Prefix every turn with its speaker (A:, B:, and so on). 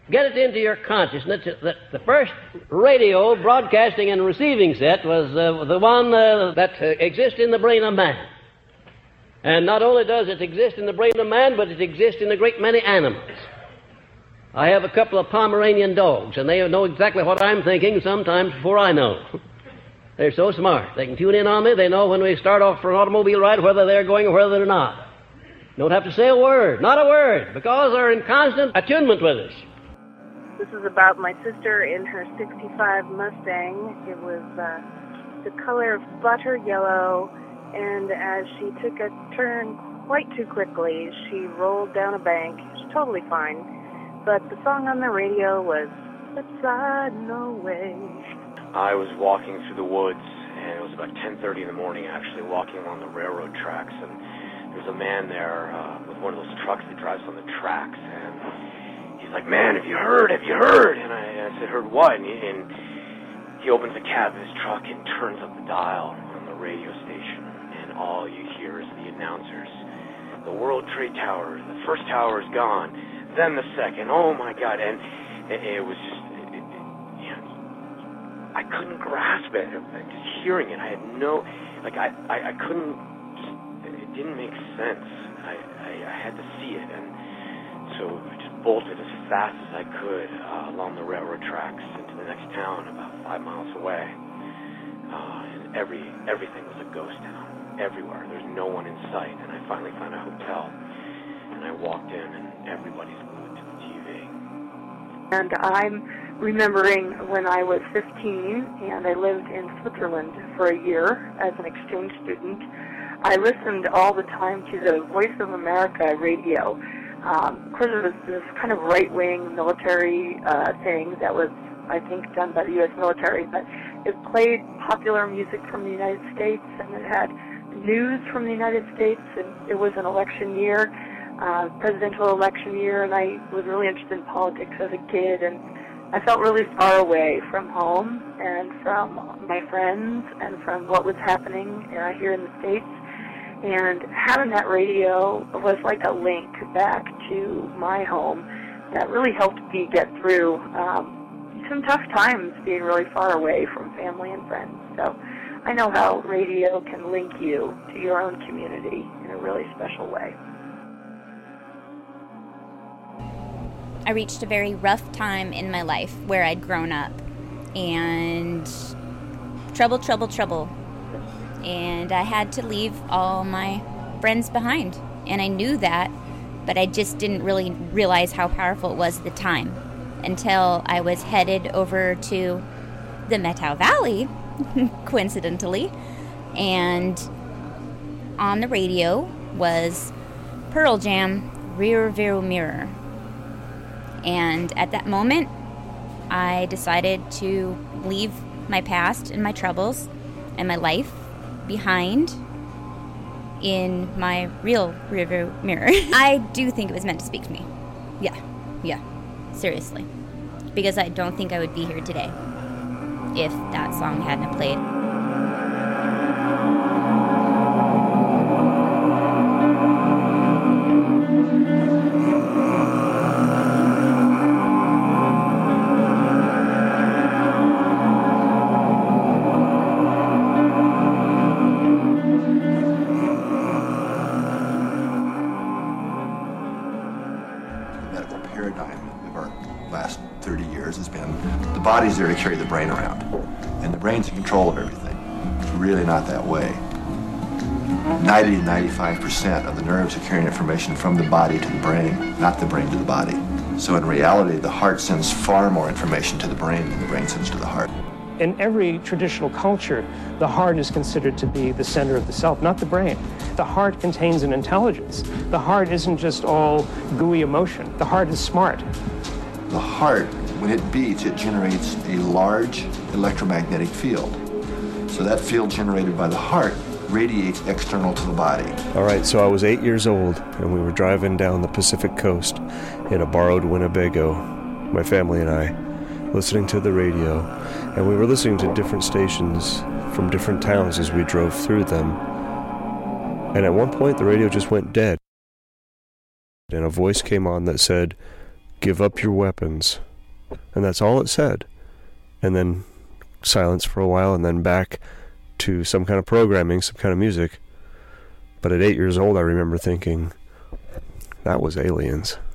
A: get it into your consciousness that the first radio broadcasting and receiving set was the one that exists in the brain of man. And not only does it exist in the brain of man, but it exists in a great many animals. I have a couple of Pomeranian dogs, and they know exactly what I'm thinking sometimes before I know. They're so smart. They can tune in on me. They know when we start off for an automobile ride whether they're going or whether they're not. Don't have to say a word, not a word, because they're in constant attunement with us.
B: This is about my sister in her 65 Mustang. It was the color of butter yellow, and as she took a turn quite too quickly, she rolled down a bank. She's totally fine. But the song on the radio was Subsiding Away.
C: I was walking through the woods, and it was about 10:30 in the morning, actually, walking along the railroad tracks, and there was a man there with one of those trucks that drives on the tracks, and he's like, "Man, have you heard? Have you heard?" And I said, "Heard what?" And he opens the cab of his truck and turns up the dial on the radio station, and all you hear is the announcers. The World Trade Tower, the first tower is gone, then the second. Oh my God! And it was just, I couldn't grasp it. Just hearing it, I had no, I couldn't. It didn't make sense. I had to see it, and so I just bolted as fast as I could along the railroad tracks into the next town, about 5 miles away. And everything was a ghost town. Everywhere. There's no one in sight. And I finally found a hotel, and I walked in, and everybody's glued to the TV.
D: And I'm remembering when I was 15 and I lived in Switzerland for a year as an exchange student. I listened all the time to the Voice of America radio. Of course, it was this kind of right-wing military thing that was, I think, done by the U.S. military, but it played popular music from the United States, and it had news from the United States, and it was an election year, presidential election year, and I was really interested in politics as a kid, and I felt really far away from home and from my friends and from what was happening here in the States. And having that radio was like a link back to my home that really helped me get through some tough times being really far away from family and friends. So I know how radio can link you to your own community in a really special way.
E: I reached a very rough time in my life where I'd grown up, and trouble. And I had to leave all my friends behind. And I knew that, but I just didn't really realize how powerful it was at the time until I was headed over to the Methow Valley, coincidentally. And on the radio was Pearl Jam, Rear View Mirror. And at that moment, I decided to leave my past and my troubles and my life behind in my real rearview mirror. I do think it was meant to speak to me. Yeah, seriously. Because I don't think I would be here today if that song hadn't played.
F: The body's there to carry the brain around, and the brain's in control of everything. It's really not that way. 90 to 95% of the nerves are carrying information from the body to the brain, not the brain to the body. So in reality, the heart sends far more information to the brain than the brain sends to the heart.
G: In every traditional culture, the heart is considered to be the center of the self, not the brain. The heart contains an intelligence. The heart isn't just all gooey emotion. The heart is smart.
F: The heart, when it beats, it generates a large electromagnetic field. So that field generated by the heart radiates external to the body.
H: All right, so I was 8 years old, and we were driving down the Pacific coast in a borrowed Winnebago, my family and I, listening to the radio, and we were listening to different stations from different towns as we drove through them. And at one point, the radio just went dead, and a voice came on that said, give up your weapons. And that's all it said. And then silence for a while, and then back to some kind of programming, some kind of music. But at 8 years old, I remember thinking, that was aliens.